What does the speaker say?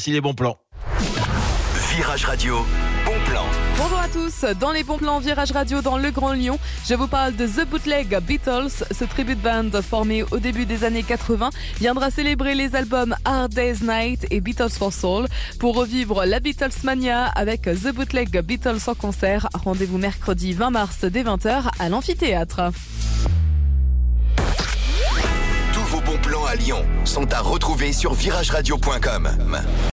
voici les bons plans. Virage Radio, bon plan. Bonjour à tous, dans les bons plans Virage Radio dans le Grand Lyon, je vous parle de The Bootleg Beatles. Ce tribute band formé au début des années 80 viendra célébrer les albums Hard Day's Night et Beatles for Soul. Pour revivre la Beatles Mania avec The Bootleg Beatles en concert, rendez-vous mercredi 20 mars dès 20h à l'amphithéâtre. Tous vos bons plans à Lyon sont à retrouver sur virageradio.com.